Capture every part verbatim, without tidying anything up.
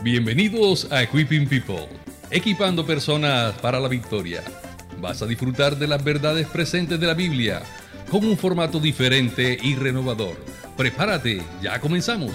Bienvenidos a Equipping People, equipando personas para la victoria. Vas a disfrutar de las verdades presentes de la Biblia con un formato diferente y renovador. Prepárate, ya comenzamos.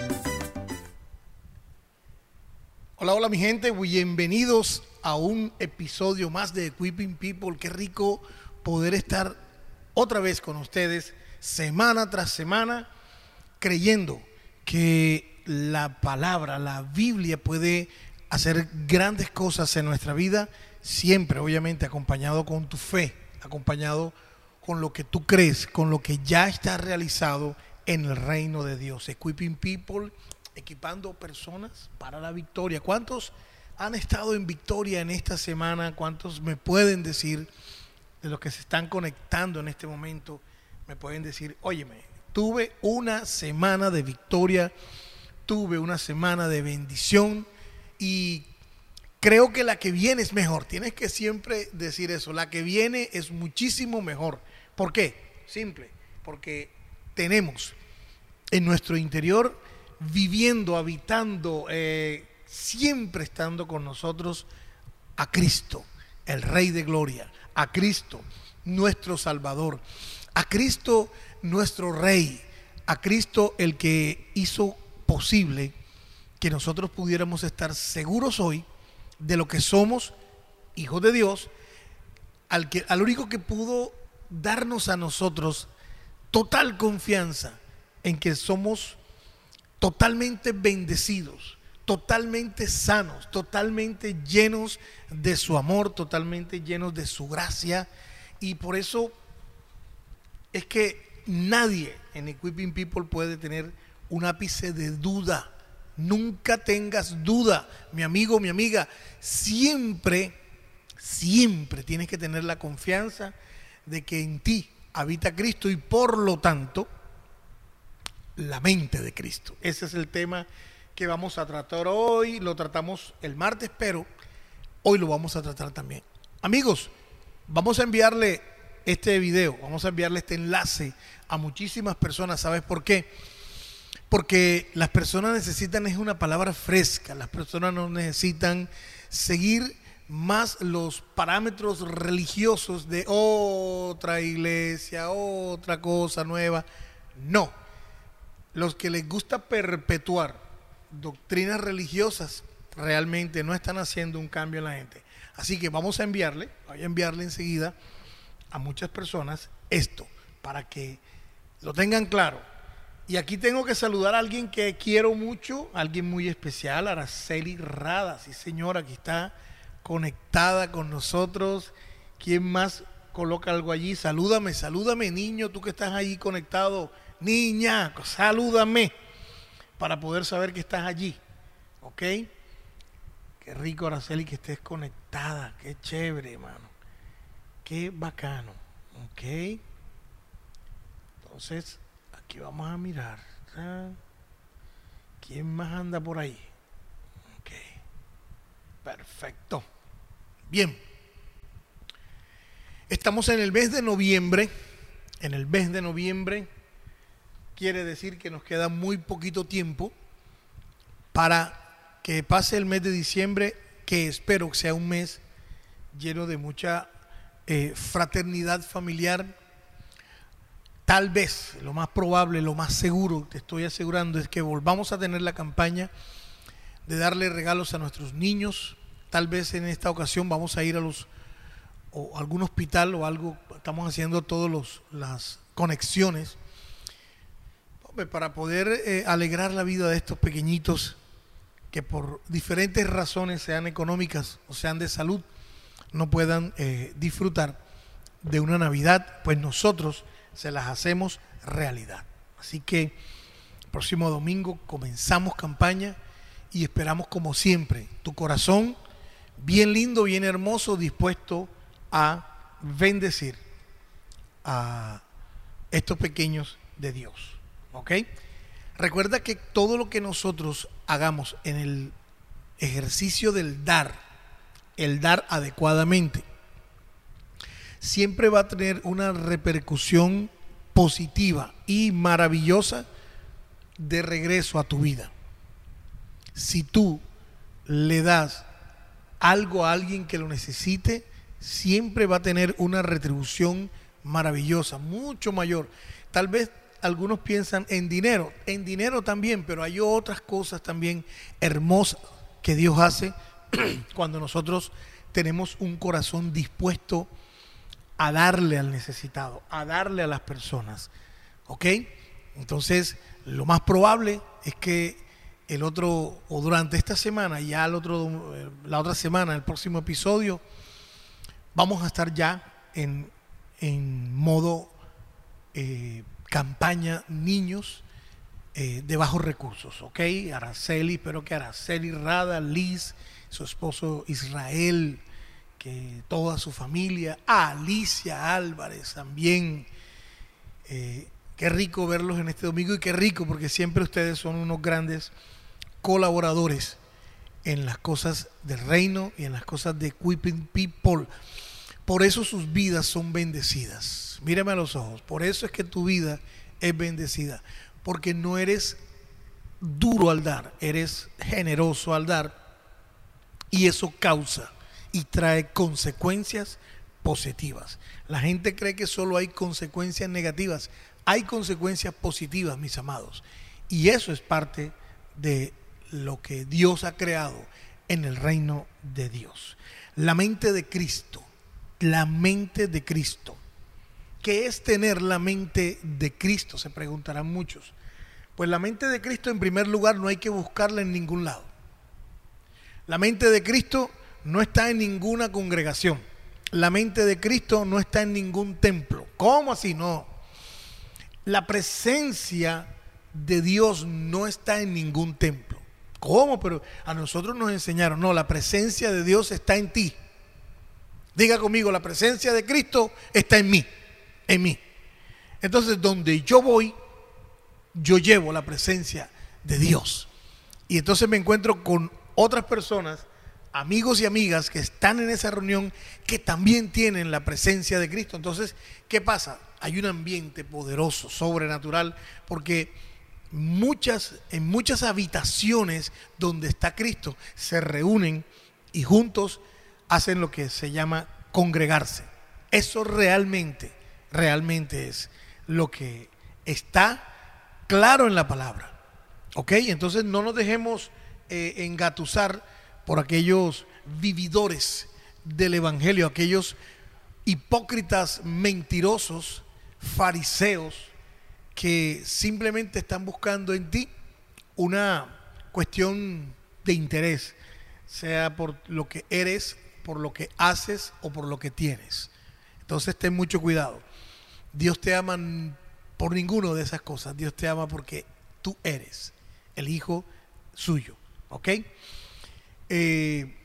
Hola, hola mi gente, bienvenidos a un episodio más de Equipping People. Qué rico poder estar otra vez con ustedes semana tras semana, creyendo que la palabra, la Biblia puede hacer grandes cosas en nuestra vida, siempre obviamente acompañado con tu fe, acompañado con lo que tú crees, con lo que ya está realizado en el reino de Dios. Equipping People, equipando personas para la victoria. ¿Cuántos han estado en victoria en esta semana? ¿Cuántos me pueden decir, de los que se están conectando en este momento, me pueden decir, óyeme, tuve una semana de victoria, tuve una semana de bendición y creo que la que viene es mejor? Tienes que siempre decir eso, la que viene es muchísimo mejor. ¿Por qué? Simple, porque tenemos en nuestro interior, viviendo, habitando, eh, siempre estando con nosotros, a Cristo, el Rey de Gloria, a Cristo, nuestro Salvador, a Cristo, nuestro Rey, a Cristo, el que hizo posible que nosotros pudiéramos estar seguros hoy de lo que somos, hijos de Dios, al, que, al único que pudo darnos a nosotros total confianza en que somos totalmente bendecidos, totalmente sanos, totalmente llenos de su amor, totalmente llenos de su gracia. Y por eso es que nadie en Equipping People puede tener un ápice de duda. Nunca tengas duda, mi amigo, mi amiga. Siempre, siempre tienes que tener la confianza de que en ti habita Cristo y por lo tanto la mente de Cristo. Ese es el tema que vamos a tratar hoy. Lo tratamos el martes, pero hoy lo vamos a tratar también. Amigos, vamos a enviarle este video, vamos a enviarle este enlace a muchísimas personas. ¿Sabes por qué? Porque las personas necesitan es una palabra fresca. Las personas no necesitan seguir más los parámetros religiosos de otra iglesia, otra cosa nueva. No. Los que les gusta perpetuar doctrinas religiosas realmente no están haciendo un cambio en la gente. Así que vamos a enviarle, voy a enviarle enseguida a muchas personas esto para que lo tengan claro. Y aquí tengo que saludar a alguien que quiero mucho, alguien muy especial, Araceli Rada. Sí, señora, aquí está conectada con nosotros. ¿Quién más coloca algo allí? Salúdame, salúdame, niño, tú que estás ahí conectado. Niña, salúdame para poder saber que estás allí. ¿Ok? Qué rico, Araceli, que estés conectada. Qué chévere, hermano. Qué bacano. ¿Ok? Entonces, aquí vamos a mirar. ¿Quién más anda por ahí? Ok. Perfecto. Bien. Estamos en el mes de noviembre. En el mes de noviembre quiere decir que nos queda muy poquito tiempo para que pase el mes de diciembre, que espero que sea un mes lleno de mucha eh, fraternidad familiar. Tal vez, lo más probable, lo más seguro, te estoy asegurando, es que volvamos a tener la campaña de darle regalos a nuestros niños. Tal vez en esta ocasión vamos a ir a los o algún hospital o algo. Estamos haciendo todas las conexiones para poder eh, alegrar la vida de estos pequeñitos que por diferentes razones, sean económicas o sean de salud, no puedan eh, disfrutar de una Navidad, pues nosotros se las hacemos realidad. Así que el próximo domingo comenzamos campaña y esperamos, como siempre, tu corazón bien lindo, bien hermoso, dispuesto a bendecir a estos pequeños de Dios. ¿Ok? Recuerda que todo lo que nosotros hagamos en el ejercicio del dar, el dar adecuadamente, siempre va a tener una repercusión positiva y maravillosa de regreso a tu vida. Si tú le das algo a alguien que lo necesite, siempre va a tener una retribución maravillosa, mucho mayor. Tal vez algunos piensan en dinero, en dinero también, pero hay otras cosas también hermosas que Dios hace cuando nosotros tenemos un corazón dispuesto a darle al necesitado, a darle a las personas. ¿Ok? Entonces, lo más probable es que el otro, o durante esta semana, ya el otro, la otra semana, el próximo episodio, vamos a estar ya en, en modo eh, campaña niños eh, de bajos recursos. ¿Ok? Araceli, espero que Araceli Rada, Liz, su esposo Israel, que toda su familia, a Alicia Álvarez también. Eh, qué rico verlos en este domingo y qué rico porque siempre ustedes son unos grandes colaboradores en las cosas del reino y en las cosas de Equipping People. Por eso sus vidas son bendecidas. Mírame a los ojos. Por eso es que tu vida es bendecida. Porque no eres duro al dar, eres generoso al dar. Y eso causa y trae consecuencias positivas. La gente cree que solo hay consecuencias negativas. Hay consecuencias positivas, mis amados. Y eso es parte de lo que Dios ha creado en el reino de Dios. La mente de Cristo. La mente de Cristo. ¿Qué es tener la mente de Cristo? Se preguntarán muchos. Pues la mente de Cristo, en primer lugar, no hay que buscarla en ningún lado. La mente de Cristo no está en ninguna congregación. La mente de Cristo no está en ningún templo. ¿Cómo así? No. La presencia de Dios no está en ningún templo. ¿Cómo? Pero a nosotros nos enseñaron. No, la presencia de Dios está en ti. Diga conmigo, la presencia de Cristo está en mí. En mí. Entonces, donde yo voy, yo llevo la presencia de Dios. Y entonces me encuentro con otras personas, amigos y amigas que están en esa reunión que también tienen la presencia de Cristo. Entonces, ¿qué pasa? Hay un ambiente poderoso, sobrenatural, porque muchas, en muchas habitaciones donde está Cristo se reúnen y juntos hacen lo que se llama congregarse. Eso realmente, realmente es lo que está claro en la palabra. ¿Ok? Entonces no nos dejemos eh, engatusar por aquellos vividores del evangelio, aquellos hipócritas mentirosos, fariseos, que simplemente están buscando en ti una cuestión de interés, sea por lo que eres, por lo que haces o por lo que tienes. Entonces ten mucho cuidado. Dios te ama por ninguna de esas cosas. Dios te ama porque tú eres el hijo suyo. ¿Ok? Eh,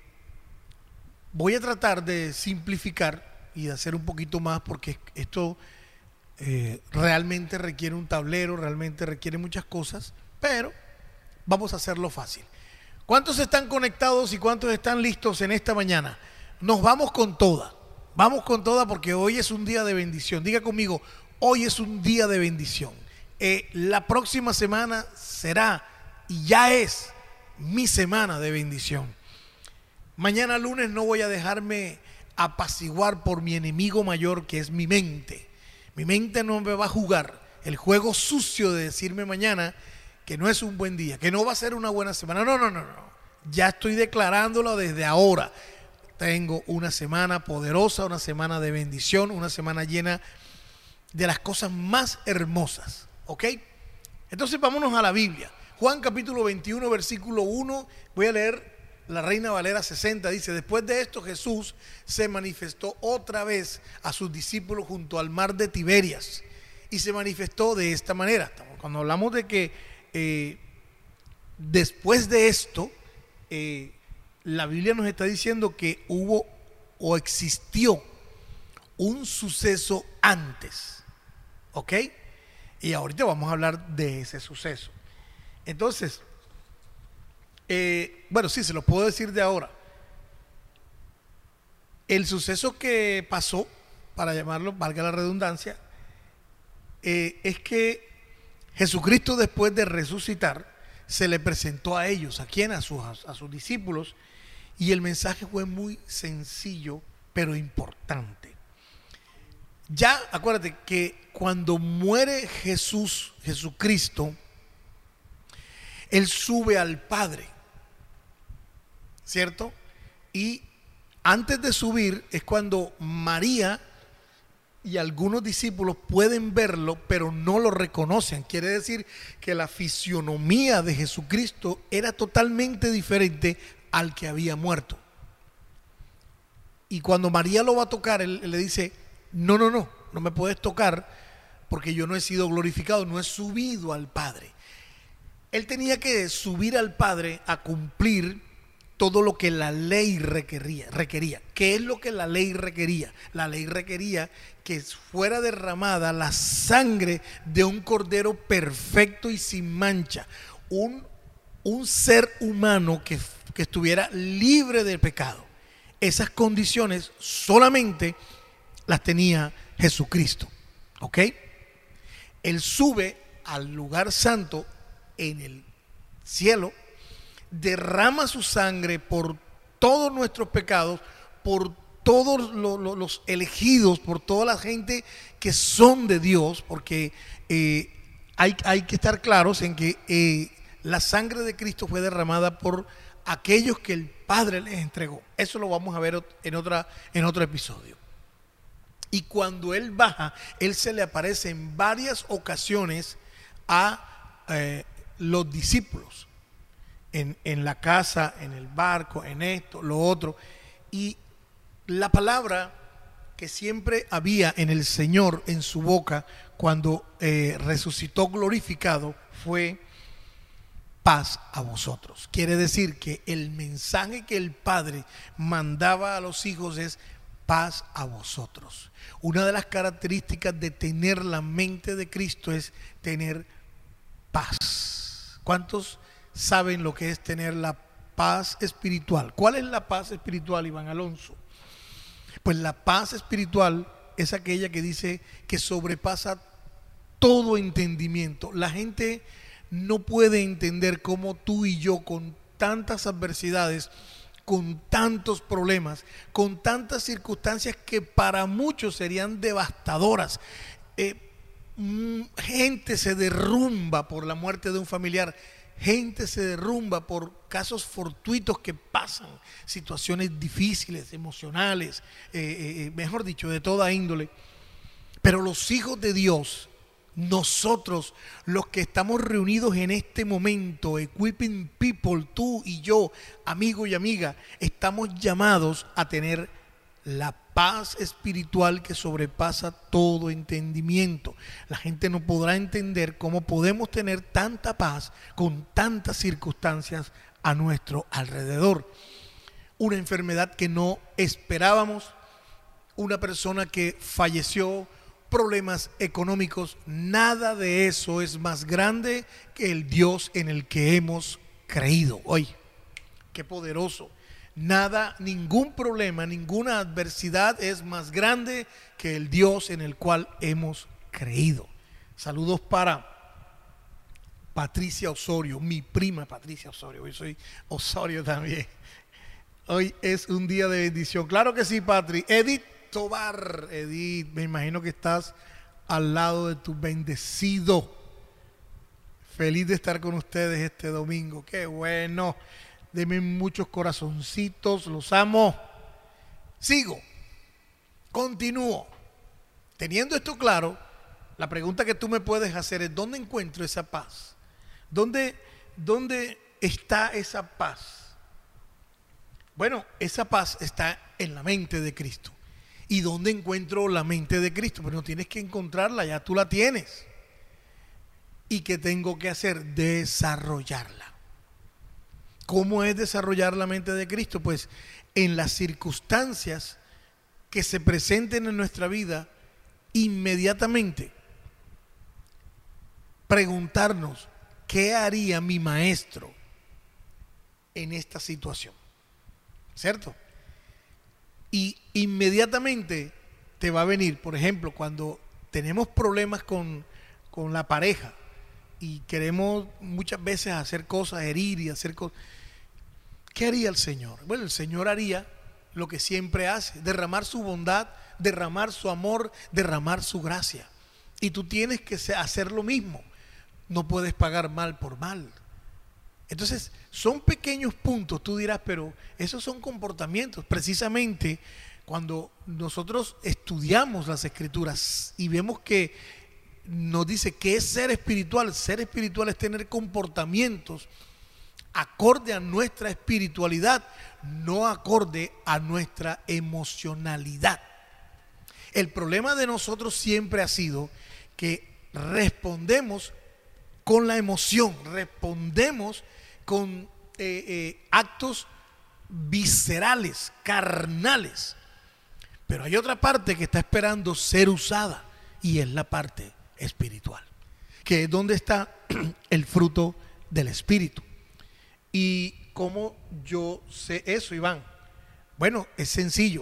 voy a tratar de simplificar y de hacer un poquito más porque esto eh, realmente requiere un tablero, realmente requiere muchas cosas, pero vamos a hacerlo fácil. ¿Cuántos están conectados y cuántos están listos en esta mañana? Nos vamos con toda, vamos con toda porque hoy es un día de bendición. Diga conmigo, hoy es un día de bendición. Eh, la próxima semana será y ya es mi semana de bendición. Mañana lunes no voy a dejarme apaciguar por mi enemigo mayor, que es mi mente. Mi mente no me va a jugar el juego sucio de decirme mañana que no es un buen día, que no va a ser una buena semana. No, no, no, no. Ya estoy declarándolo desde ahora. Tengo una semana poderosa, una semana de bendición, una semana llena de las cosas más hermosas. ¿Ok? Entonces vámonos a la Biblia. Juan capítulo veintiuno, versículo uno. Voy a leer la Reina Valera sesenta. Dice: después de esto Jesús se manifestó otra vez a sus discípulos junto al mar de Tiberias. Y se manifestó de esta manera. Cuando hablamos de que eh, después de esto, eh, la Biblia nos está diciendo que hubo o existió un suceso antes. ¿Ok? Y ahorita vamos a hablar de ese suceso. Entonces, eh, bueno, sí, se lo puedo decir de ahora. El suceso que pasó, para llamarlo, valga la redundancia, eh, es que Jesucristo, después de resucitar, se le presentó a ellos, ¿a quién? A sus, a sus discípulos, y el mensaje fue muy sencillo, pero importante. Ya, acuérdate que cuando muere Jesús, Jesucristo, Él sube al Padre, ¿cierto? Y antes de subir es cuando María y algunos discípulos pueden verlo, pero no lo reconocen. Quiere decir que la fisionomía de Jesucristo era totalmente diferente al que había muerto. Y cuando María lo va a tocar, él, él le dice, no, no, no, no me puedes tocar porque yo no he sido glorificado, no he subido al Padre. Él tenía que subir al Padre a cumplir todo lo que la ley requería, requería. ¿Qué es lo que la ley requería? La ley requería que fuera derramada la sangre de un cordero perfecto y sin mancha, un, un ser humano que, que estuviera libre de pecado. Esas condiciones solamente las tenía Jesucristo, ¿ok? Él sube al lugar santo en el cielo, derrama su sangre por todos nuestros pecados, por todos los, los, los elegidos, por toda la gente que son de Dios, porque eh, hay, hay que estar claros en que eh, la sangre de Cristo fue derramada por aquellos que el Padre les entregó. Eso lo vamos a ver en, otra, en otro episodio. Y cuando Él baja, Él se le aparece en varias ocasiones a eh, los discípulos. En, en la casa, en el barco, en esto, lo otro. Y la palabra que siempre había en el Señor, en su boca, cuando eh, resucitó glorificado, fue paz a vosotros. Quiere decir que el mensaje que el Padre mandaba a los hijos es paz a vosotros. Una de las características de tener la mente de Cristo es tener paz. ¿Cuántos saben lo que es tener la paz espiritual? ¿Cuál es la paz espiritual, Iván Alonso? Pues la paz espiritual es aquella que dice que sobrepasa todo entendimiento. La gente no puede entender cómo tú y yo, con tantas adversidades, con tantos problemas, con tantas circunstancias que para muchos serían devastadoras, eh, gente se derrumba por la muerte de un familiar, gente se derrumba por casos fortuitos que pasan, situaciones difíciles, emocionales, eh, eh, mejor dicho, de toda índole. Pero los hijos de Dios, nosotros, los que estamos reunidos en este momento, Equipping People, tú y yo, amigo y amiga, estamos llamados a tener la paz espiritual que sobrepasa todo entendimiento. La gente no podrá entender cómo podemos tener tanta paz con tantas circunstancias a nuestro alrededor. Una enfermedad que no esperábamos, una persona que falleció, problemas económicos, nada de eso es más grande que el Dios en el que hemos creído. Oye, qué poderoso. Nada, ningún problema, ninguna adversidad es más grande que el Dios en el cual hemos creído. Saludos para Patricia Osorio, mi prima Patricia Osorio. Hoy soy Osorio también. Hoy es un día de bendición. Claro que sí, Patri. Edith Tobar, Edith, me imagino que estás al lado de tu bendecido. Feliz de estar con ustedes este domingo. Qué bueno. Denme muchos corazoncitos, los amo. Sigo, continúo. Teniendo esto claro, la pregunta que tú me puedes hacer es: ¿dónde encuentro esa paz? ¿Dónde, dónde está esa paz? Bueno, esa paz está en la mente de Cristo. ¿Y dónde encuentro la mente de Cristo? Pues no tienes que encontrarla, ya tú la tienes. ¿Y qué tengo que hacer? Desarrollarla. ¿Cómo es desarrollar la mente de Cristo? Pues en las circunstancias que se presenten en nuestra vida, inmediatamente preguntarnos: ¿qué haría mi maestro en esta situación? ¿Cierto? Y inmediatamente te va a venir, por ejemplo, cuando tenemos problemas con, con la pareja, y queremos muchas veces hacer cosas, herir y hacer cosas. ¿Qué haría el Señor? Bueno, el Señor haría lo que siempre hace: derramar su bondad, derramar su amor, derramar su gracia. Y tú tienes que hacer lo mismo. No puedes pagar mal por mal. Entonces, son pequeños puntos. Tú dirás, pero esos son comportamientos. Precisamente cuando nosotros estudiamos las Escrituras y vemos que nos dice que es ser espiritual, ser espiritual es tener comportamientos acorde a nuestra espiritualidad, no acorde a nuestra emocionalidad. El problema de nosotros siempre ha sido que respondemos con la emoción, respondemos con eh, eh, actos viscerales, carnales. Pero hay otra parte que está esperando ser usada, y es la parte espiritual, que es donde está el fruto del Espíritu. ¿Y cómo yo sé eso, Iván? Bueno, es sencillo.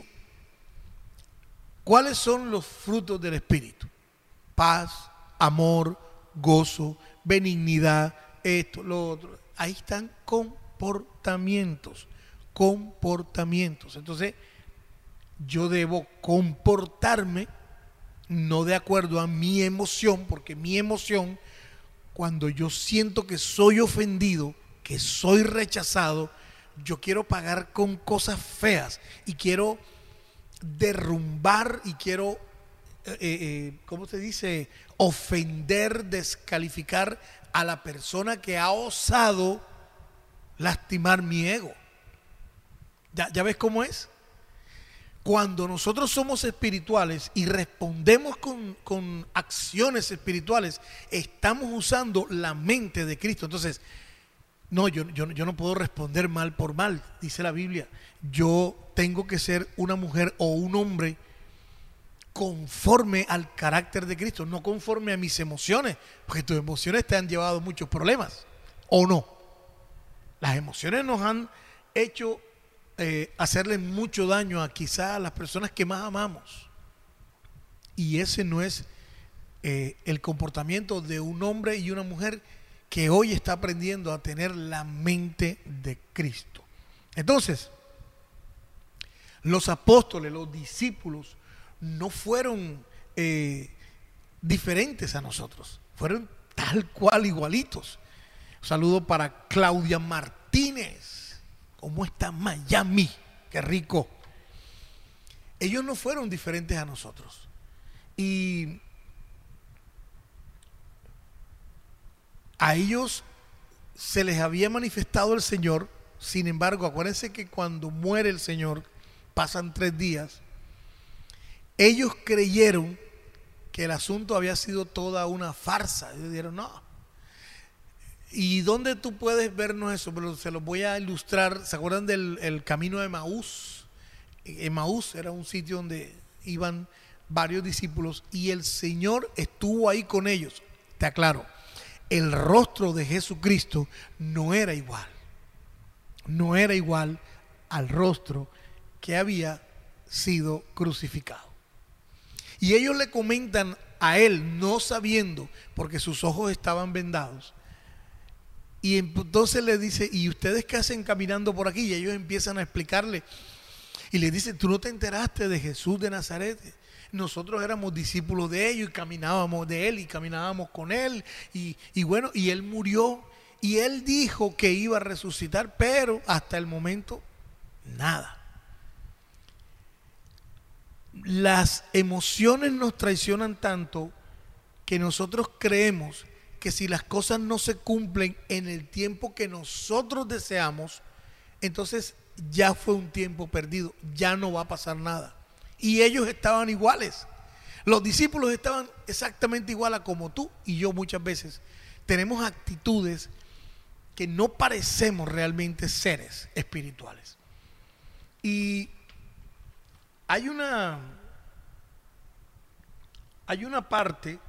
¿Cuáles son los frutos del Espíritu? Paz, amor, gozo, benignidad, esto, lo otro. Ahí están comportamientos, comportamientos. Entonces, yo debo comportarme no de acuerdo a mi emoción, porque mi emoción, cuando yo siento que soy ofendido, que soy rechazado, yo quiero pagar con cosas feas y quiero derrumbar y quiero, eh, eh, ¿cómo se dice? Ofender, descalificar a la persona que ha osado lastimar mi ego. ¿Ya, ya ves cómo es? Cuando nosotros somos espirituales y respondemos con, con acciones espirituales, estamos usando la mente de Cristo. Entonces, no, yo, yo, yo no puedo responder mal por mal, dice la Biblia. Yo tengo que ser una mujer o un hombre conforme al carácter de Cristo, no conforme a mis emociones, porque tus emociones te han llevado a muchos problemas, ¿o no? Las emociones nos han hecho eh, hacerle mucho daño a quizás a las personas que más amamos, y ese no es eh, el comportamiento de un hombre y una mujer que hoy está aprendiendo a tener la mente de Cristo. Entonces, los apóstoles, los discípulos, no fueron eh, diferentes a nosotros, fueron tal cual igualitos. Un saludo para Claudia Martínez. ¿Cómo está Miami? Qué rico. Ellos no fueron diferentes a nosotros. Y a ellos se les había manifestado el Señor. Sin embargo, acuérdense que cuando muere el Señor, pasan tres días. Ellos creyeron que el asunto había sido toda una farsa. Ellos dijeron, no. ¿Y dónde tú puedes vernos eso? Pero se los voy a ilustrar. ¿Se acuerdan del el camino de Emaús? Emaús era un sitio donde iban varios discípulos y el Señor estuvo ahí con ellos. Te aclaro, el rostro de Jesucristo no era igual. No era igual al rostro que había sido crucificado. Y ellos le comentan a él, no sabiendo, porque sus ojos estaban vendados. Y entonces le dice, ¿y ustedes qué hacen caminando por aquí? Y ellos empiezan a explicarle. Y le dice, ¿tú no te enteraste de Jesús de Nazaret? Nosotros éramos discípulos de ellos y caminábamos de él y caminábamos con él. Y, y bueno, y él murió. Y él dijo que iba a resucitar, pero hasta el momento, nada. Las emociones nos traicionan tanto que nosotros creemos que si las cosas no se cumplen en el tiempo que nosotros deseamos, entonces ya fue un tiempo perdido, ya no va a pasar nada. Y ellos estaban iguales. Los discípulos estaban exactamente igual a como tú y yo muchas veces. Tenemos actitudes que no parecemos realmente seres espirituales. Y hay una, hay una parte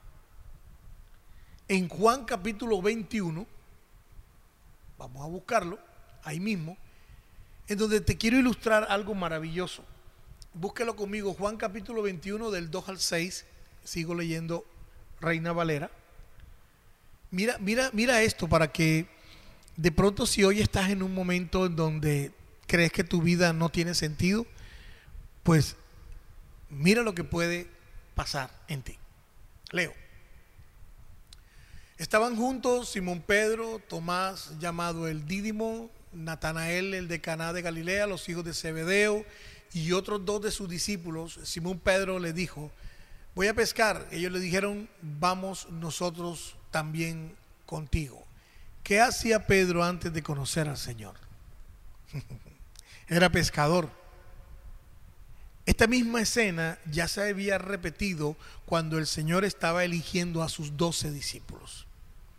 en Juan capítulo veintiuno, vamos a buscarlo, ahí mismo, en donde te quiero ilustrar algo maravilloso. Búsquelo conmigo, Juan capítulo veintiuno del dos al seis, sigo leyendo Reina Valera. Mira, mira, mira esto para que de pronto si hoy estás en un momento en donde crees que tu vida no tiene sentido, pues mira lo que puede pasar en ti. Leo. Estaban juntos Simón Pedro, Tomás llamado el Dídimo, Natanael el de Caná de Galilea, los hijos de Zebedeo y otros dos de sus discípulos. Simón Pedro le dijo: voy a pescar. Ellos le dijeron: vamos nosotros también contigo. ¿Qué hacía Pedro antes de conocer al Señor? Era pescador. Esta misma escena ya se había repetido cuando el Señor estaba eligiendo a sus doce discípulos.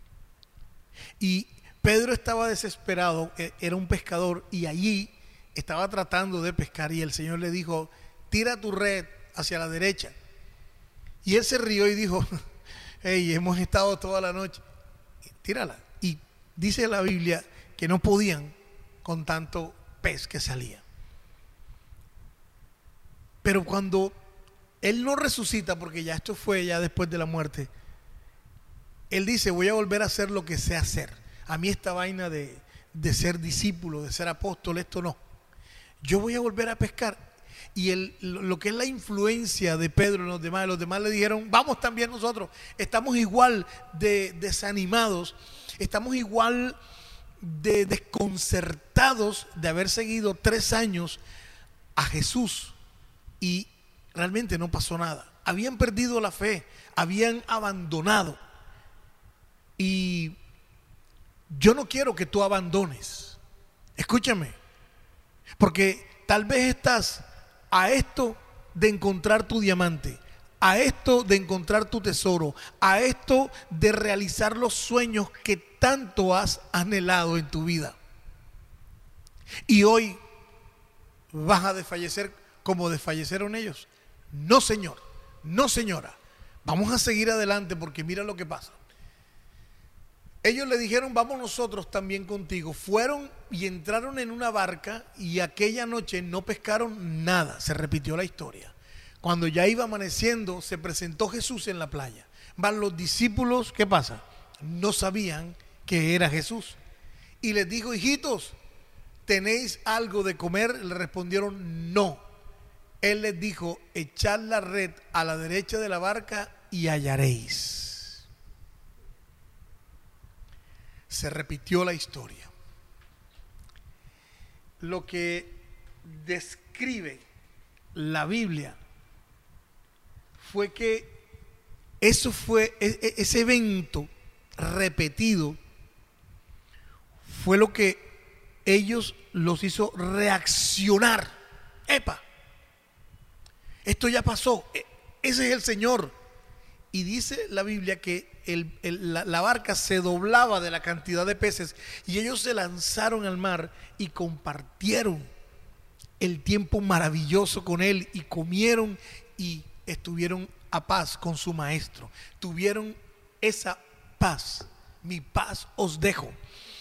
Y Pedro estaba desesperado, era un pescador, y allí estaba tratando de pescar, y el Señor le dijo: tira tu red hacia la derecha. Y él se rió y dijo: hey, hemos estado toda la noche, tírala. Y dice la Biblia que no podían con tanto pez que salía. Pero cuando él no resucita, porque ya esto fue ya después de la muerte, él dice: voy a volver a hacer lo que sé hacer. A mí esta vaina de, de ser discípulo, de ser apóstol, esto no. Yo voy a volver a pescar. Y el, lo que es la influencia de Pedro en los demás, los demás le dijeron: vamos también nosotros. Estamos igual de desanimados, estamos igual de desconcertados de haber seguido tres años a Jesús y realmente no pasó nada. Habían perdido la fe, habían abandonado. Y yo no quiero que tú abandones. Escúchame, porque tal vez estás a esto de encontrar tu diamante, a esto de encontrar tu tesoro, a esto de realizar los sueños que tanto has anhelado en tu vida. Y hoy vas a desfallecer como desfallecieron ellos. No, señor, no, señora. Vamos a seguir adelante, porque mira lo que pasa. Ellos le dijeron: vamos nosotros también contigo. Fueron y entraron en una barca, y aquella noche no pescaron nada. Se repitió la historia. Cuando ya iba amaneciendo, se presentó Jesús en la playa. Van los discípulos, ¿qué pasa? No sabían que era Jesús. Y les dijo: hijitos, ¿tenéis algo de comer? Le respondieron: no. Él les dijo: echad la red a la derecha de la barca y hallaréis. Se repitió la historia. Lo que describe la Biblia fue que eso fue, ese evento repetido fue lo que ellos los hizo reaccionar. ¡Epa! Esto ya pasó, ese es el Señor. Y dice la Biblia que el, el, la, la barca se doblaba de la cantidad de peces, y ellos se lanzaron al mar y compartieron el tiempo maravilloso con Él, y comieron y estuvieron a paz con su maestro. Tuvieron esa paz. Mi paz os dejo.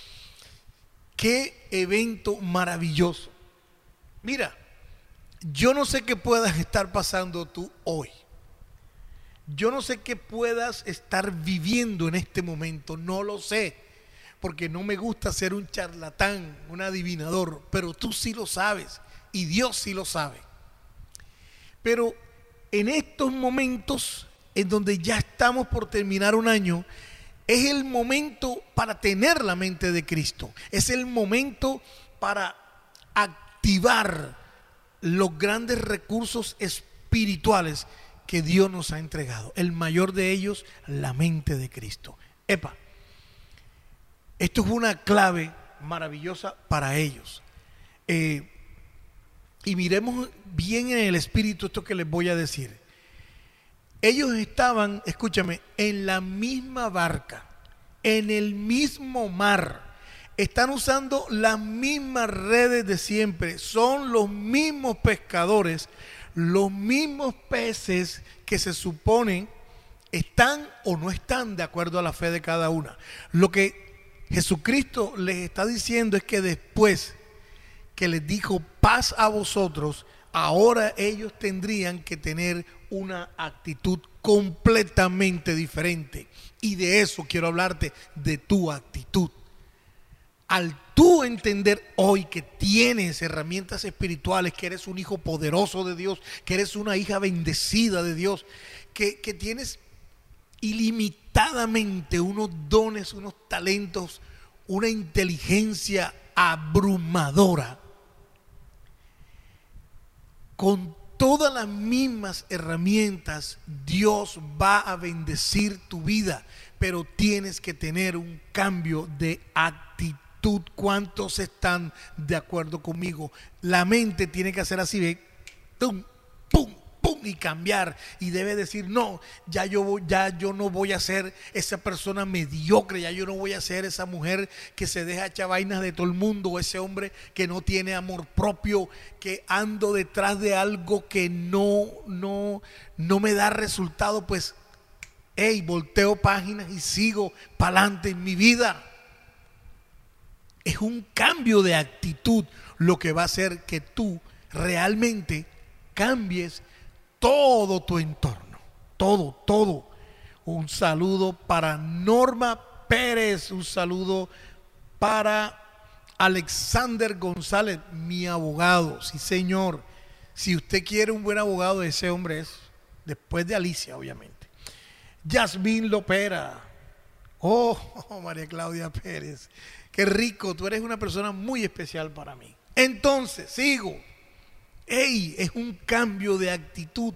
Qué evento maravilloso. Mira, yo no sé qué puedas estar pasando tú hoy. Yo no sé qué puedas estar viviendo en este momento. No lo sé, porque no me gusta ser un charlatán, un adivinador. Pero tú sí lo sabes, y Dios sí lo sabe. Pero en estos momentos en donde ya estamos por terminar un año, es el momento para tener la mente de Cristo. Es el momento para activar los grandes recursos espirituales que Dios nos ha entregado. El mayor de ellos, la mente de Cristo. Epa, esto es una clave maravillosa para ellos. Eh, y miremos bien en el espíritu esto que les voy a decir. Ellos estaban, escúchame, en la misma barca, en el mismo mar. Están usando las mismas redes de siempre. Son los mismos pescadores, los mismos peces que se suponen están o no están de acuerdo a la fe de cada una. Lo que Jesucristo les está diciendo es que después que les dijo paz a vosotros, ahora ellos tendrían que tener una actitud completamente diferente. Y de eso quiero hablarte, de tu actitud. Al tú entender hoy que tienes herramientas espirituales, que eres un hijo poderoso de Dios, que eres una hija bendecida de Dios, que, que tienes ilimitadamente unos dones, unos talentos, una inteligencia abrumadora, con todas las mismas herramientas Dios va a bendecir tu vida, pero tienes que tener un cambio de actitud. ¿Cuántos están de acuerdo conmigo? La mente tiene que hacer así, ¿ve? Pum, pum, pum, y cambiar, y debe decir: no, ya yo, ya yo no voy a ser esa persona mediocre, ya yo no voy a ser esa mujer que se deja echar vainas de todo el mundo, o ese hombre que no tiene amor propio, que ando detrás de algo que no, no, no me da resultado. Pues, hey, volteo páginas y sigo para adelante en mi vida. Es un cambio de actitud lo que va a hacer que tú realmente cambies todo tu entorno. Todo, todo. Un saludo para Norma Pérez. Un saludo para Alexander González, mi abogado. Sí, señor. Si usted quiere un buen abogado, ese hombre es, después de Alicia, obviamente. Yasmín Lopera. Oh, oh, María Claudia Pérez. Qué rico, tú eres una persona muy especial para mí. Entonces, sigo. Ey, es un cambio de actitud.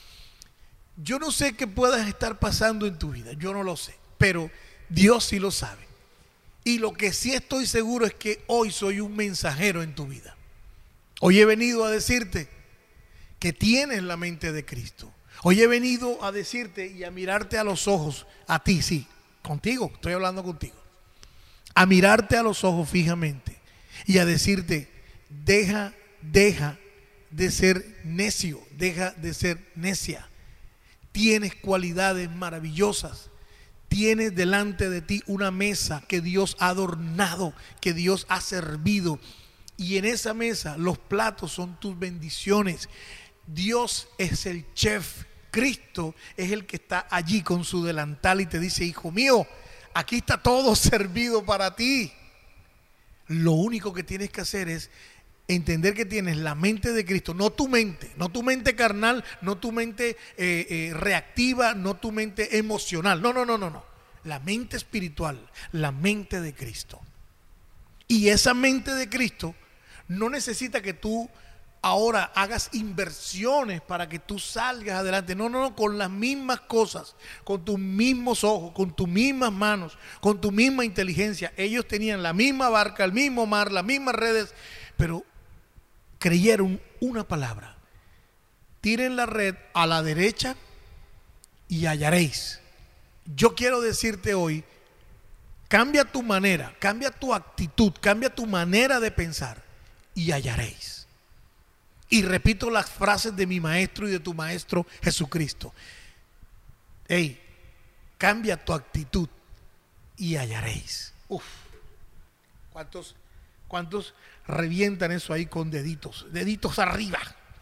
Yo no sé qué puedas estar pasando en tu vida, yo no lo sé, pero Dios sí lo sabe. Y lo que sí estoy seguro es que hoy soy un mensajero en tu vida. Hoy he venido a decirte que tienes la mente de Cristo. Hoy he venido a decirte y a mirarte a los ojos, a ti, sí, contigo, estoy hablando contigo. A mirarte a los ojos fijamente y a decirte: deja, deja de ser necio, deja de ser necia. Tienes cualidades maravillosas. Tienes delante de ti una mesa que Dios ha adornado, que Dios ha servido. Y en esa mesa los platos son tus bendiciones. Dios es el chef. Cristo es el que está allí con su delantal y te dice: hijo mío, aquí está todo servido para ti. Lo único que tienes que hacer es entender que tienes la mente de Cristo, no tu mente, no tu mente carnal, no tu mente eh, eh, reactiva, no tu mente emocional. No, no, no, no, no. La mente espiritual, la mente de Cristo. Y esa mente de Cristo no necesita que tú ahora hagas inversiones para que tú salgas adelante. No, no, no, con las mismas cosas, con tus mismos ojos, con tus mismas manos, con tu misma inteligencia. Ellos tenían la misma barca, el mismo mar, las mismas redes, pero creyeron una palabra: tiren la red a la derecha y hallaréis. Yo quiero decirte hoy: cambia tu manera, cambia tu actitud, cambia tu manera de pensar y hallaréis. Y repito las frases de mi maestro y de tu maestro Jesucristo. Hey, cambia tu actitud y hallaréis. Uf, ¿cuántos, cuántos revientan eso ahí con deditos? Deditos arriba.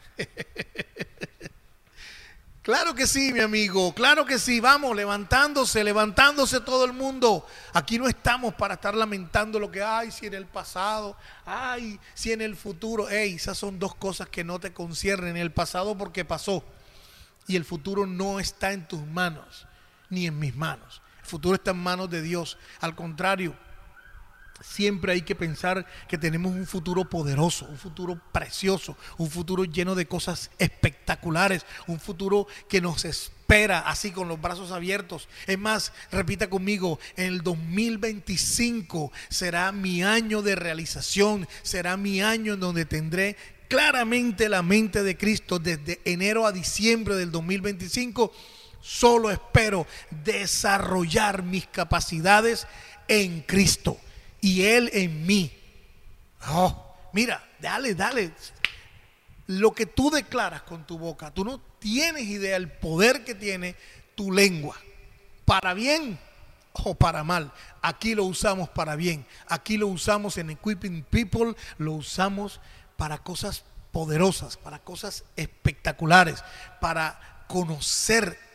Claro que sí, mi amigo, claro que sí. Vamos, levantándose, levantándose todo el mundo. Aquí no estamos para estar lamentando lo que hay, si en el pasado, ay, si en el futuro. Ey, esas son dos cosas que no te conciernen. El pasado porque pasó, y el futuro no está en tus manos, ni en mis manos. El futuro está en manos de Dios. Al contrario, siempre hay que pensar que tenemos un futuro poderoso, un futuro precioso, un futuro lleno de cosas espectaculares, un futuro que nos espera así con los brazos abiertos. Es más, repita conmigo: en el dos mil veinticinco será mi año de realización, será mi año en donde tendré claramente la mente de Cristo. Desde enero a diciembre del dos mil veinticinco solo espero desarrollar mis capacidades en Cristo y Él en mí. Oh, mira, dale, dale. Lo que tú declaras con tu boca, tú no tienes idea el poder que tiene tu lengua, para bien o para mal. Aquí lo usamos para bien. Aquí lo usamos en Equipping People, lo usamos para cosas poderosas, para cosas espectaculares, para conocer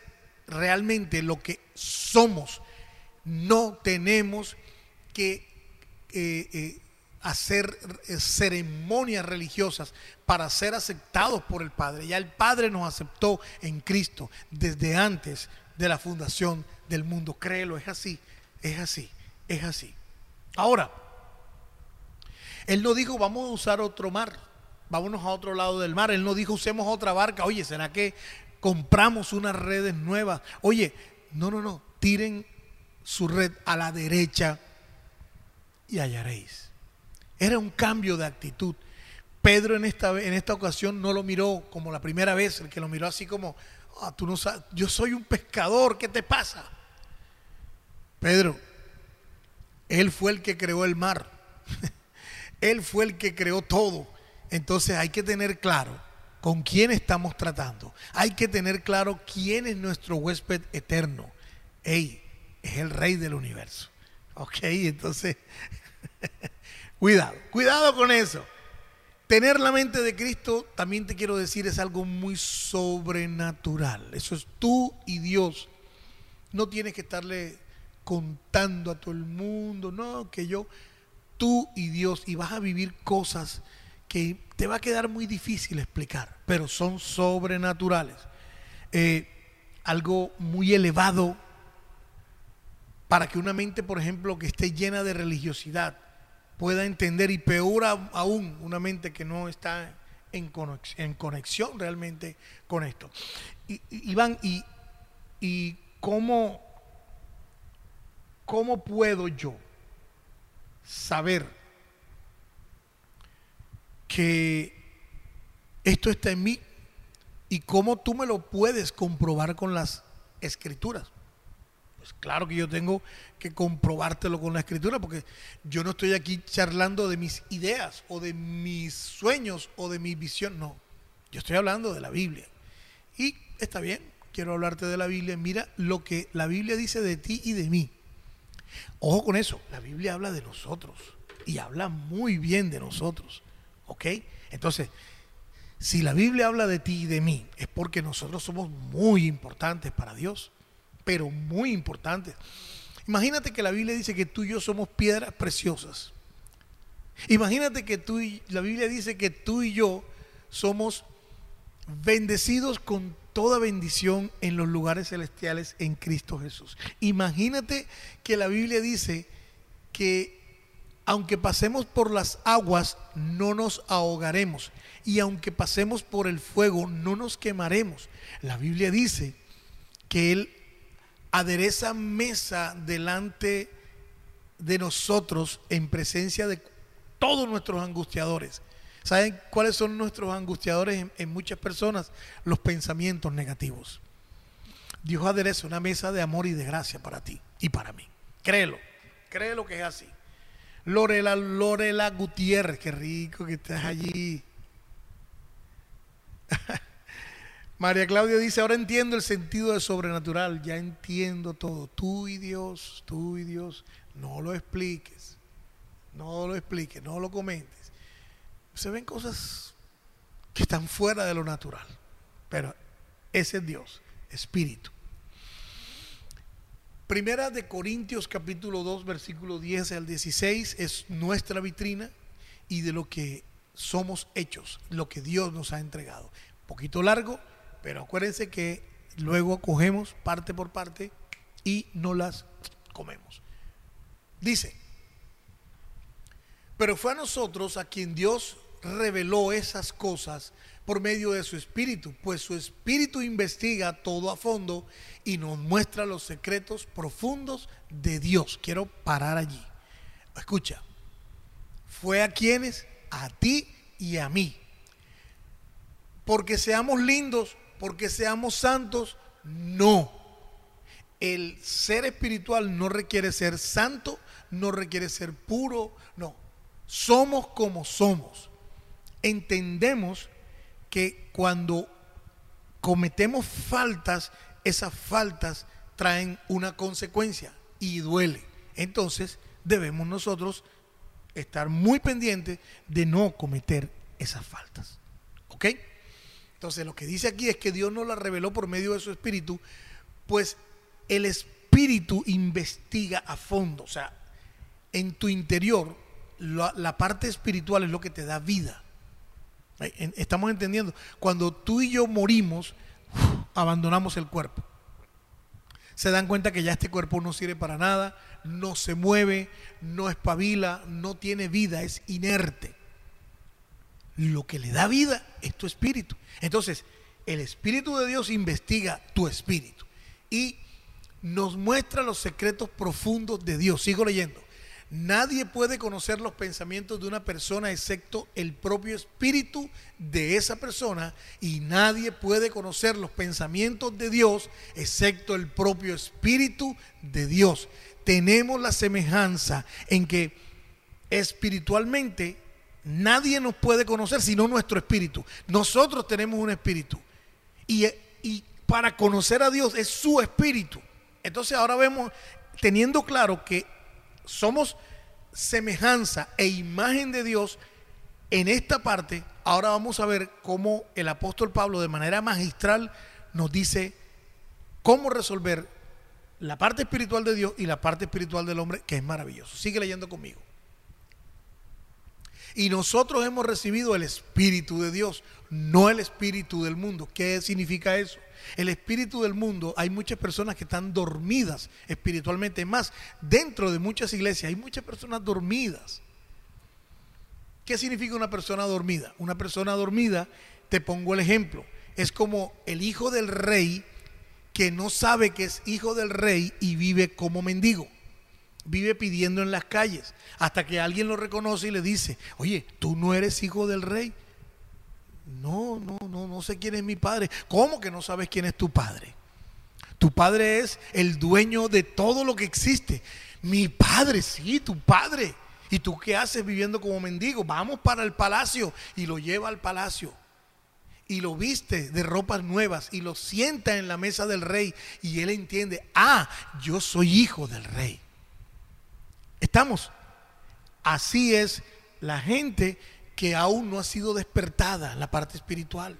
realmente lo que somos. No tenemos que eh, eh, hacer eh, ceremonias religiosas para ser aceptados por el Padre. Ya el Padre nos aceptó en Cristo desde antes de la fundación del mundo. Créelo, es así, es así, es así. Ahora, Él no dijo vamos a usar otro mar, vámonos a otro lado del mar. Él no dijo usemos otra barca. Oye, ¿será que compramos unas redes nuevas? Oye, no, no, no, tiren su red a la derecha y hallaréis. Era un cambio de actitud. Pedro en esta, en esta ocasión no lo miró como la primera vez, el que lo miró así como, oh, tú no sabes, yo soy un pescador, ¿qué te pasa? Pedro, Él fue el que creó el mar. Él fue el que creó todo. Entonces hay que tener claro con quién estamos tratando. Hay que tener claro quién es nuestro huésped eterno. Ey, es el Rey del universo. Ok, entonces, cuidado, cuidado con eso. Tener la mente de Cristo, también te quiero decir, es algo muy sobrenatural. Eso es tú y Dios. No tienes que estarle contando a todo el mundo, no, que yo, tú y Dios, y vas a vivir cosas que te va a quedar muy difícil explicar, pero son sobrenaturales. Eh, algo muy elevado para que una mente, por ejemplo, que esté llena de religiosidad pueda entender, y peor aún, una mente que no está en conexión, en conexión realmente con esto. Y, y, Iván, y, y cómo, ¿cómo puedo yo saber que esto está en mí? ¿Y cómo tú me lo puedes comprobar con las escrituras? Pues claro que yo tengo que comprobártelo con la escritura, porque yo no estoy aquí charlando de mis ideas o de mis sueños o de mi visión, no. Yo estoy hablando de la Biblia. Y está bien, quiero hablarte de la Biblia. Mira lo que la Biblia dice de ti y de mí. Ojo con eso, la Biblia habla de nosotros y habla muy bien de nosotros. ¿Ok? Entonces, si la Biblia habla de ti y de mí, es porque nosotros somos muy importantes para Dios, pero muy importantes. Imagínate que la Biblia dice que tú y yo somos piedras preciosas. Imagínate que tú y, la Biblia dice que tú y yo somos bendecidos con toda bendición en los lugares celestiales en Cristo Jesús. Imagínate que la Biblia dice que aunque pasemos por las aguas, no nos ahogaremos. Y aunque pasemos por el fuego, no nos quemaremos. La Biblia dice que Él adereza mesa delante de nosotros en presencia de todos nuestros angustiadores. ¿Saben cuáles son nuestros angustiadores en, en muchas personas? Los pensamientos negativos. Dios adereza una mesa de amor y de gracia para ti y para mí. Créelo, créelo que es así. Lorela, Lorela Gutiérrez, qué rico que estás allí. María Claudia dice, ahora entiendo el sentido de sobrenatural, ya entiendo todo. Tú y Dios, tú y Dios, no lo expliques, no lo expliques, no lo comentes. Se ven cosas que están fuera de lo natural, pero ese es Dios, Espíritu. Primera de Corintios capítulo dos, versículo diez al dieciséis es nuestra vitrina y de lo que somos hechos, lo que Dios nos ha entregado. Un poquito largo, pero acuérdense que luego cogemos parte por parte y no las comemos. Dice, pero fue a nosotros a quien Dios reveló esas cosas por medio de su Espíritu, pues su Espíritu investiga todo a fondo y nos muestra los secretos profundos de Dios. Quiero parar allí. Escucha, fue a quienes, a ti y a mí. Porque seamos lindos, porque seamos santos, no. El ser espiritual no requiere ser santo, no requiere ser puro, no. Somos como somos. Entendemos que cuando cometemos faltas, esas faltas traen una consecuencia y duele. Entonces debemos nosotros estar muy pendientes de no cometer esas faltas. ¿Ok? Entonces lo que dice aquí es que Dios nos la reveló por medio de su Espíritu, Pues el espíritu investiga a fondo. O sea, en tu interior, la, la parte espiritual es lo que te da vida. Estamos entendiendo. Cuando tú y yo morimos, uf, abandonamos el cuerpo. Se dan cuenta que ya este cuerpo no sirve para nada, no se mueve, no espabila, no tiene vida, es inerte. Lo que le da vida es tu espíritu. Entonces, el Espíritu de Dios investiga tu espíritu y nos muestra los secretos profundos de Dios. Sigo leyendo. Nadie puede conocer los pensamientos de una persona excepto el propio espíritu de esa persona, y nadie puede conocer los pensamientos de Dios excepto el propio espíritu de Dios. Tenemos la semejanza en que espiritualmente nadie nos puede conocer sino nuestro espíritu. Nosotros tenemos un espíritu y, y para conocer a Dios es su espíritu. Entonces ahora vemos, teniendo claro que somos semejanza e imagen de Dios en esta parte, ahora vamos a ver cómo el apóstol Pablo de manera magistral nos dice cómo resolver la parte espiritual de Dios y la parte espiritual del hombre, que es maravilloso. Sigue leyendo conmigo. Y nosotros hemos recibido el Espíritu de Dios, no el espíritu del mundo. ¿Qué significa eso? El espíritu del mundo, hay muchas personas que están dormidas espiritualmente. Más, dentro de muchas iglesias hay muchas personas dormidas. ¿Qué significa una persona dormida? Una persona dormida, te pongo el ejemplo, es como el hijo del rey que no sabe que es hijo del rey y vive como mendigo. Vive pidiendo en las calles hasta que alguien lo reconoce y le dice: oye, tú no eres hijo del rey. No, no, no, no sé quién es mi padre. ¿Cómo que no sabes quién es tu padre? Tu padre es el dueño de todo lo que existe. Mi padre, sí, tu padre. ¿Y tú qué haces viviendo como mendigo? Vamos para el palacio. Y lo lleva al palacio y lo viste de ropas nuevas y lo sienta en la mesa del rey, y él entiende: ah, yo soy hijo del rey. ¿Estamos? Así es la gente que aún no ha sido despertada en la parte espiritual.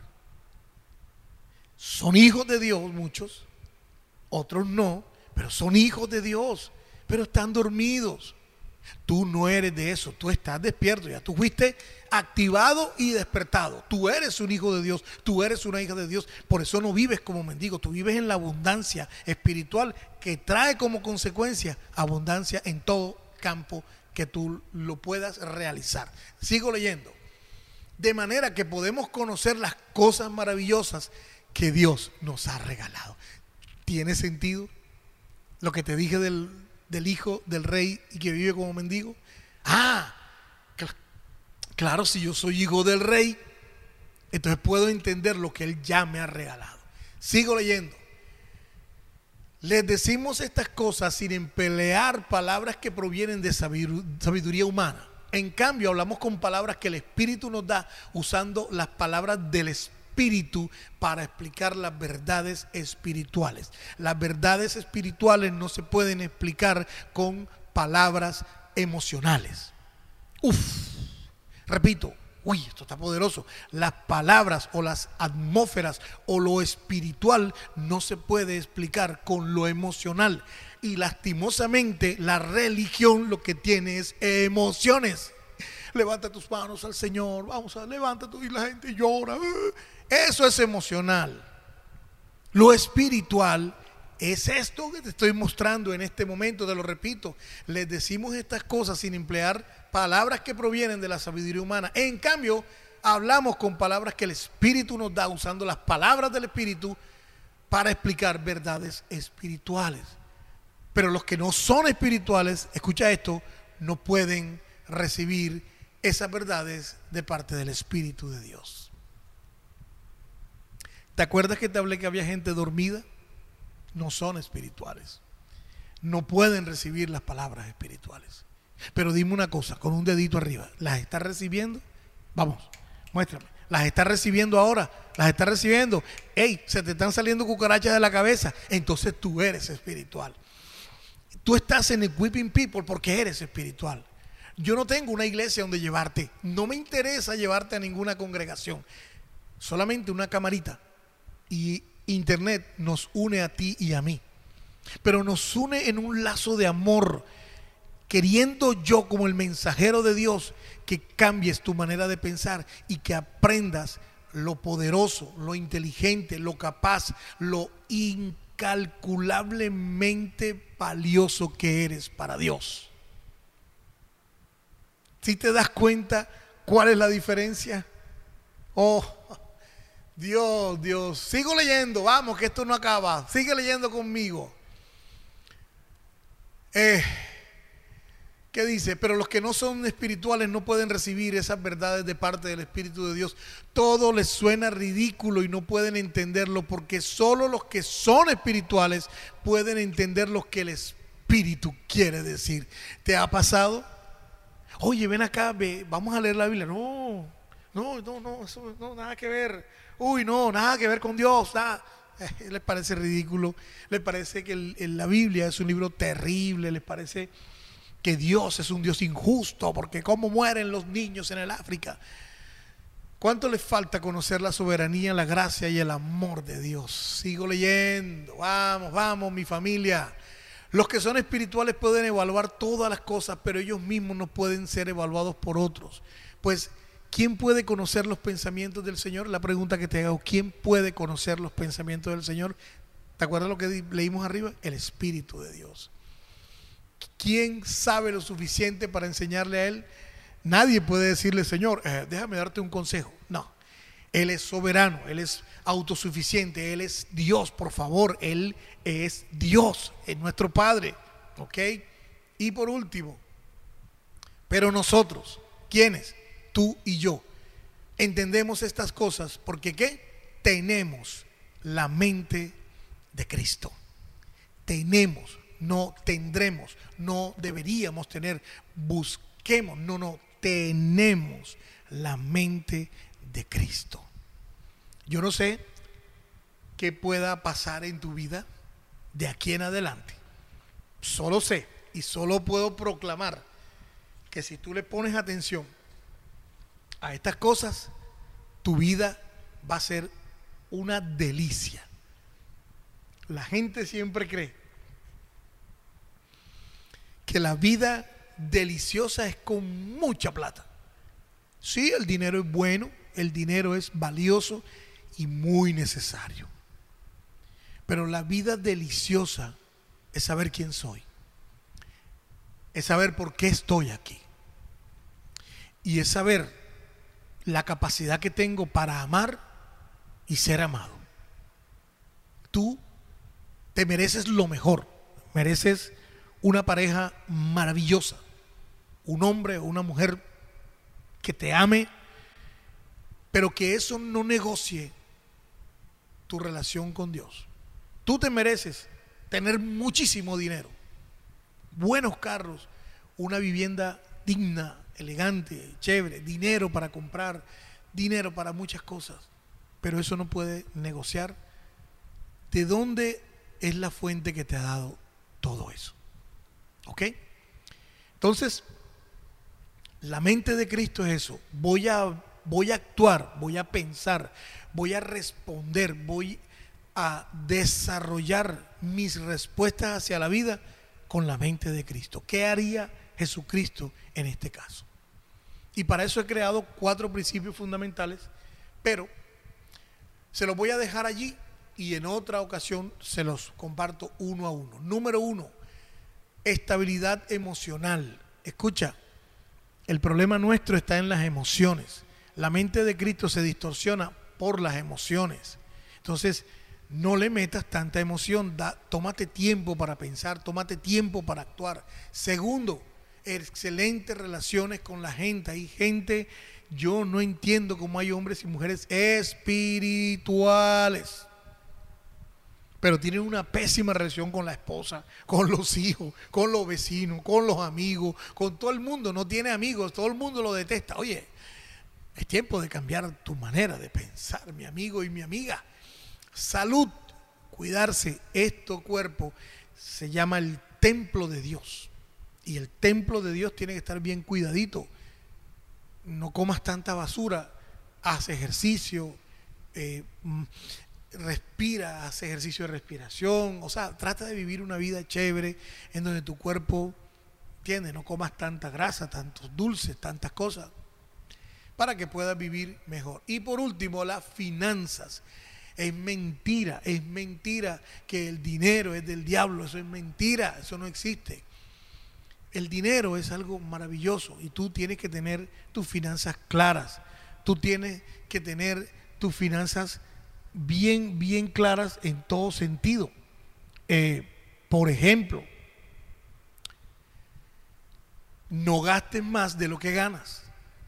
Son hijos de Dios muchos, otros no, pero son hijos de Dios, pero están dormidos. Tú no eres de eso, tú estás despierto, ya tú fuiste activado y despertado. Tú eres un hijo de Dios, tú eres una hija de Dios. Por eso no vives como mendigo, tú vives en la abundancia espiritual que trae como consecuencia abundancia en todo campo que tú lo puedas realizar. Sigo leyendo. De manera que podemos conocer las cosas maravillosas que Dios nos ha regalado. ¿Tiene sentido lo que te dije del, del hijo del rey y que vive como mendigo? Ah, cl- claro, si yo soy hijo del rey, entonces puedo entender lo que él ya me ha regalado. Sigo leyendo. Les decimos estas cosas sin emplear palabras que provienen de sabiduría humana. En cambio, hablamos con palabras que el Espíritu nos da, usando las palabras del Espíritu para explicar las verdades espirituales. Las verdades espirituales no se pueden explicar con palabras emocionales. Uf, repito. Uy, esto está poderoso. Las palabras o las atmósferas o lo espiritual no se puede explicar con lo emocional. Y lastimosamente la religión lo que tiene es emociones. Levanta tus manos al Señor, vamos a levantar tú, y la gente llora. Eso es emocional. Lo espiritual es esto que te estoy mostrando en este momento, te lo repito. Les decimos estas cosas sin emplear palabras que provienen de la sabiduría humana. En cambio, hablamos con palabras que el Espíritu nos da, usando las palabras del Espíritu para explicar verdades espirituales. Pero los que no son espirituales, escucha esto, no pueden recibir esas verdades de parte del Espíritu de Dios. ¿Te acuerdas que te hablé que había gente dormida? No son espirituales. No pueden recibir las palabras espirituales. Pero dime una cosa, con un dedito arriba, ¿las estás recibiendo? Vamos, muéstrame. ¿Las estás recibiendo ahora? ¿Las estás recibiendo? Ey, se te están saliendo cucarachas de la cabeza. Entonces tú eres espiritual. Tú estás en Equipping People porque eres espiritual. Yo no tengo una iglesia donde llevarte. No me interesa llevarte a ninguna congregación. Solamente una camarita. Y Internet nos une a ti y a mí, pero nos une en un lazo de amor, queriendo yo como el mensajero de Dios que cambies tu manera de pensar y que aprendas lo poderoso, lo inteligente, lo capaz, lo incalculablemente valioso que eres para Dios. ¿Sí te das cuenta cuál es la diferencia? Oh, Dios, Dios. Sigo leyendo, vamos, que esto no acaba. Sigue leyendo conmigo. Eh, ¿Qué dice? Pero los que no son espirituales no pueden recibir esas verdades de parte del Espíritu de Dios. Todo les suena ridículo y no pueden entenderlo, porque solo los que son espirituales pueden entender lo que el Espíritu quiere decir. ¿Te ha pasado? Oye, ven acá, ve, vamos a leer la Biblia. No, no, no, no, eso no, nada que ver. Uy, no, nada que ver con Dios, nada. Eh, les parece ridículo, les parece que el, el, la Biblia es un libro terrible, les parece que Dios es un Dios injusto, porque cómo mueren los niños en el África. ¿Cuánto les falta conocer la soberanía, la gracia y el amor de Dios? Sigo leyendo, vamos, vamos mi familia. Los que son espirituales pueden evaluar todas las cosas, pero ellos mismos no pueden ser evaluados por otros. Pues, ¿quién puede conocer los pensamientos del Señor? La pregunta que te hago, ¿quién puede conocer los pensamientos del Señor? ¿Te acuerdas lo que leímos arriba? El Espíritu de Dios. ¿Quién sabe lo suficiente para enseñarle a Él? Nadie puede decirle, Señor, eh, déjame darte un consejo. No, Él es soberano, Él es autosuficiente, Él es Dios, por favor, Él es Dios, es nuestro Padre, ¿ok? Y por último, pero nosotros, ¿quiénes? Tú y yo, entendemos estas cosas porque ¿qué? Tenemos la mente de Cristo. Tenemos, no tendremos, no deberíamos tener, busquemos, no, no, tenemos la mente de Cristo. Yo no sé qué pueda pasar en tu vida de aquí en adelante. Solo sé y solo puedo proclamar que si tú le pones atención a estas cosas, tu vida va a ser una delicia. La gente siempre cree que la vida deliciosa es con mucha plata. Sí, el dinero es bueno, el dinero es valioso y muy necesario. Pero la vida deliciosa es saber quién soy, es saber por qué estoy aquí y es saber la capacidad que tengo para amar y ser amado. Tú te mereces lo mejor, mereces una pareja maravillosa, un hombre o una mujer que te ame, pero que eso no negocie tu relación con Dios. Tú te mereces tener muchísimo dinero, buenos carros, una vivienda digna, elegante, chévere, dinero para comprar, dinero para muchas cosas, pero eso no puede negociar de dónde es la fuente que te ha dado todo eso. ¿Ok? Entonces, la mente de Cristo es eso. Voy a, voy a actuar, voy a pensar, voy a responder, voy a desarrollar mis respuestas hacia la vida con la mente de Cristo. ¿Qué haría Jesucristo en este caso? Y para eso he creado cuatro principios fundamentales, pero se los voy a dejar allí y en otra ocasión se los comparto uno a uno. Número uno, estabilidad emocional. Escucha, el problema nuestro está en las emociones. La mente de Cristo se distorsiona por las emociones. Entonces, no le metas tanta emoción, da, tómate tiempo para pensar, tómate tiempo para actuar. Segundo, excelentes relaciones con la gente. Hay gente, yo no entiendo cómo hay hombres y mujeres espirituales, pero tienen una pésima relación con la esposa, con los hijos, con los vecinos, con los amigos, con todo el mundo. No tiene amigos, todo el mundo lo detesta. Oye, es tiempo de cambiar tu manera de pensar, mi amigo y mi amiga. Salud, cuidarse. Este cuerpo se llama el templo de Dios y el templo de Dios tiene que estar bien cuidadito. No comas tanta basura, haz ejercicio, eh, respira, haz ejercicio de respiración, o sea, trata de vivir una vida chévere en donde tu cuerpo, ¿entiendes? No comas tanta grasa, tantos dulces, tantas cosas, para que puedas vivir mejor. Y por último, las finanzas. Es mentira, es mentira que el dinero es del diablo, eso es mentira, eso no existe. El dinero es algo maravilloso y tú tienes que tener tus finanzas claras, tú tienes que tener tus finanzas bien, bien claras en todo sentido. Eh, por ejemplo, no gastes más de lo que ganas.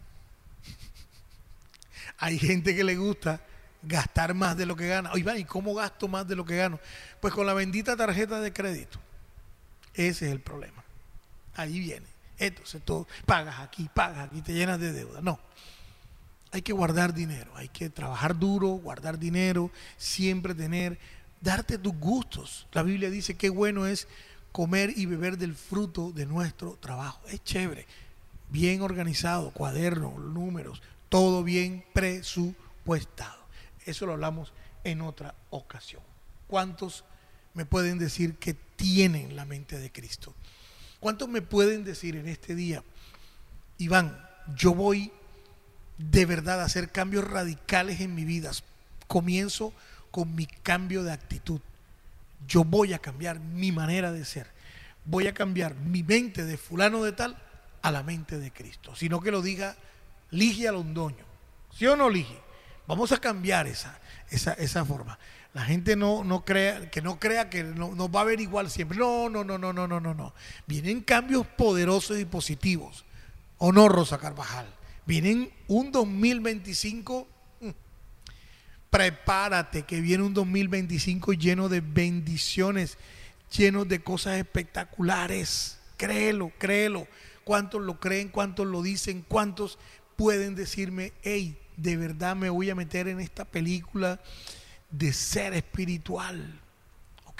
Hay gente que le gusta gastar más de lo que gana. Oye, ¿y cómo gasto más de lo que gano? Pues con la bendita tarjeta de crédito. Ese es el problema. Ahí viene. Entonces todo, pagas aquí, pagas aquí, te llenas de deuda. No. Hay que guardar dinero, hay que trabajar duro, guardar dinero, siempre tener, darte tus gustos. La Biblia dice que bueno es comer y beber del fruto de nuestro trabajo. Es chévere, bien organizado, cuadernos, números, todo bien presupuestado. Eso lo hablamos en otra ocasión. ¿Cuántos me pueden decir que tienen la mente de Cristo? ¿Cuántos me pueden decir en este día, Iván, yo voy de verdad a hacer cambios radicales en mi vida? Comienzo con mi cambio de actitud. Yo voy a cambiar mi manera de ser. Voy a cambiar mi mente de fulano de tal a la mente de Cristo. Sino que lo diga Ligia Londoño. ¿Sí o no, Ligia? Vamos a cambiar esa, esa, esa forma. La gente no, no crea, que no crea que no, nos va a ver igual siempre. No, no, no, no, no, no, no, no. Vienen cambios poderosos y positivos. ¿O no, Rosa Carvajal? Vienen un dos mil veinticinco. Prepárate que viene un dos mil veinticinco lleno de bendiciones, lleno de cosas espectaculares. Créelo, créelo. ¿Cuántos lo creen? ¿Cuántos lo dicen? ¿Cuántos pueden decirme, hey, de verdad me voy a meter en esta película de ser espiritual? ¿Ok?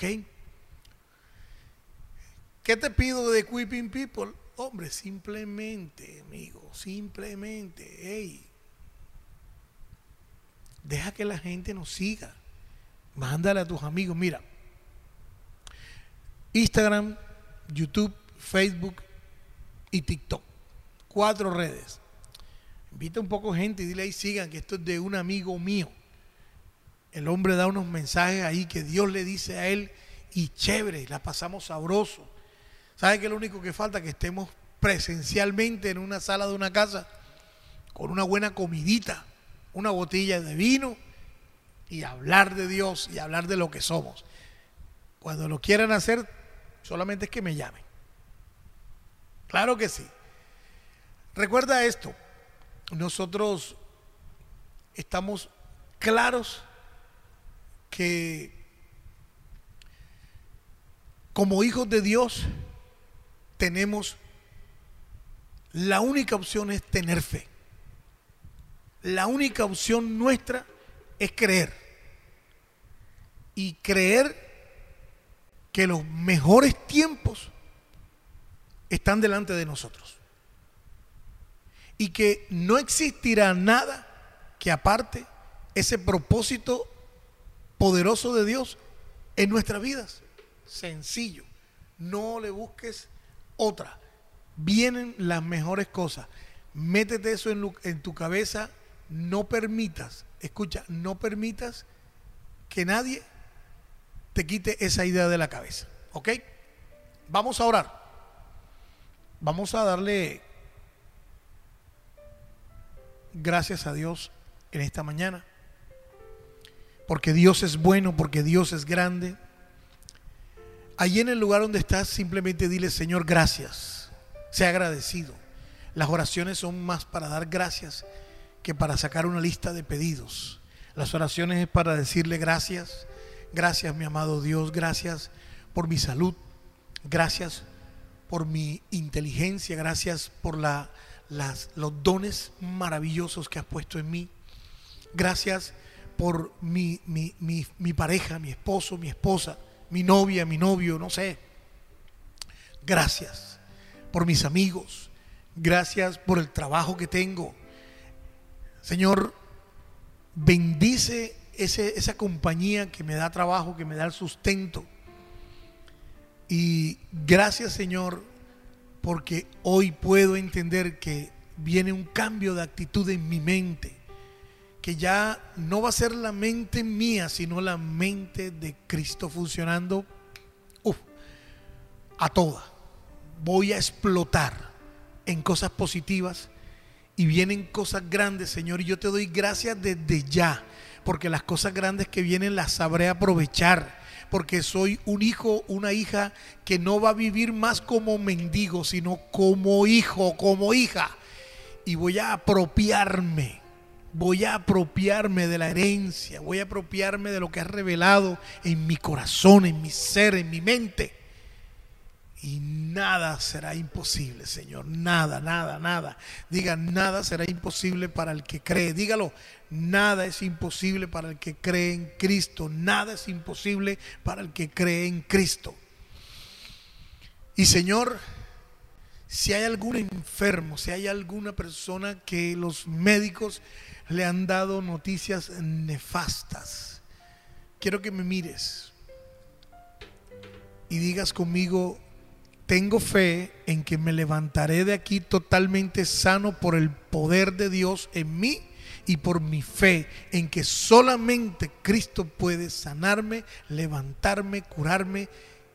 ¿Qué te pido de Equipping People? Hombre, simplemente, amigo, simplemente, hey, deja que la gente nos siga. Mándale a tus amigos. Mira, Instagram, YouTube, Facebook y TikTok. Cuatro redes. Invita un poco gente y dile ahí, sigan, que esto es de un amigo mío. El hombre da unos mensajes ahí que Dios le dice a él y chévere, la pasamos sabroso. ¿Sabe qué es lo único que falta? Que estemos presencialmente en una sala de una casa con una buena comidita, una botella de vino y hablar de Dios y hablar de lo que somos. Cuando lo quieran hacer, solamente es que me llamen. Claro que sí. Recuerda esto, nosotros estamos claros que como hijos de Dios tenemos, la única opción es tener fe. La única opción nuestra es creer. Y creer que los mejores tiempos están delante de nosotros. Y que no existirá nada que aparte ese propósito poderoso de Dios en nuestras vidas. Sencillo. No le busques otra. Vienen las mejores cosas. Métete eso en, en tu cabeza. No permitas, escucha, no permitas que nadie te quite esa idea de la cabeza. ¿Ok? Vamos a orar. Vamos a darle gracias a Dios en esta mañana. Porque Dios es bueno, porque Dios es grande. Allí en el lugar donde estás, simplemente dile, Señor, gracias. Sea agradecido. Las oraciones son más para dar gracias que para sacar una lista de pedidos. Las oraciones es para decirle gracias. Gracias, mi amado Dios. Gracias por mi salud. Gracias por mi inteligencia. Gracias por la, las, los dones maravillosos que has puesto en mí. Gracias por mi, mi, mi, mi pareja, mi esposo, mi esposa, mi novia, mi novio, no sé. Gracias por mis amigos. Gracias por el trabajo que tengo. Señor, bendice ese, esa compañía que me da trabajo, que me da el sustento. Y gracias, Señor, porque hoy puedo entender que viene un cambio de actitud en mi mente, que ya no va a ser la mente mía, sino la mente de Cristo funcionando uf, a toda. Voy a explotar en cosas positivas y vienen cosas grandes, Señor, y yo te doy gracias desde ya, porque las cosas grandes que vienen las sabré aprovechar, porque soy un hijo, una hija que no va a vivir más como mendigo, sino como hijo, como hija, y voy a apropiarme, voy a apropiarme de la herencia, voy a apropiarme de lo que has revelado en mi corazón, en mi ser, en mi mente. Y nada será imposible, Señor. Nada, nada, nada. Diga, nada será imposible para el que cree. Dígalo, nada es imposible para el que cree en Cristo. Nada es imposible para el que cree en Cristo. Y Señor, si hay algún enfermo, si hay alguna persona que los médicos le han dado noticias nefastas, quiero que me mires y digas conmigo: tengo fe en que me levantaré de aquí totalmente sano por el poder de Dios en mí y por mi fe en que solamente Cristo puede sanarme, levantarme, curarme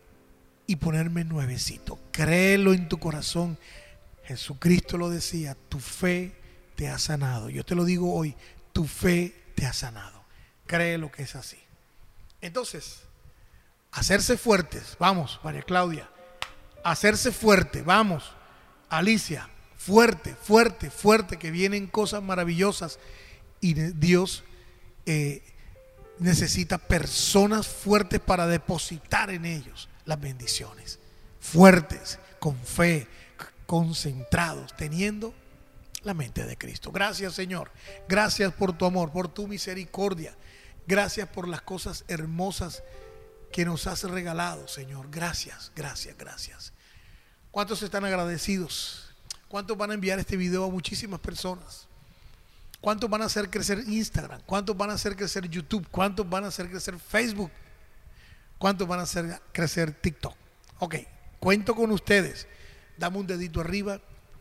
y ponerme nuevecito. Créelo en tu corazón. Jesucristo lo decía: tu fe te ha sanado. Yo te lo digo hoy: tu fe te ha sanado. Créelo que es así. Entonces, hacerse fuertes. Vamos, María Claudia. Hacerse fuerte, vamos, Alicia, fuerte, fuerte, fuerte, que vienen cosas maravillosas y Dios eh, necesita personas fuertes para depositar en ellos las bendiciones, fuertes, con fe, concentrados, teniendo la mente de Cristo. Gracias, Señor, gracias por tu amor, por tu misericordia, gracias por las cosas hermosas que nos has regalado, Señor. Gracias, gracias, gracias. ¿Cuántos están agradecidos? ¿Cuántos van a enviar este video a muchísimas personas? ¿Cuántos van a hacer crecer Instagram? ¿Cuántos van a hacer crecer YouTube? ¿Cuántos van a hacer crecer Facebook? ¿Cuántos van a hacer crecer TikTok? Ok, cuento con ustedes. Dame un dedito arriba.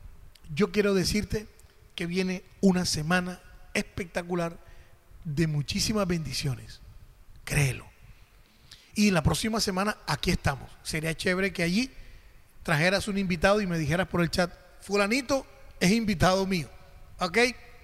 Yo quiero decirte que viene una semana espectacular de muchísimas bendiciones. Créelo. Y la próxima semana aquí estamos. Sería chévere que allí trajeras un invitado y me dijeras por el chat: fulanito es invitado mío. ¿Ok?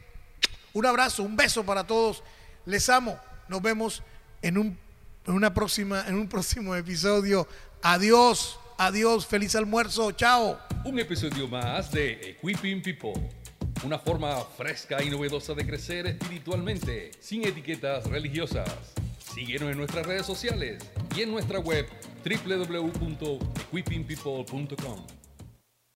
Un abrazo, un beso para todos. Les amo. Nos vemos en un, en una próxima, en un próximo episodio. Adiós, adiós, feliz almuerzo, chao. Un episodio más de Equipping People. Una forma fresca y novedosa de crecer espiritualmente, sin etiquetas religiosas. Síguenos en nuestras redes sociales y en nuestra web doble u doble u doble u punto equipping people punto com.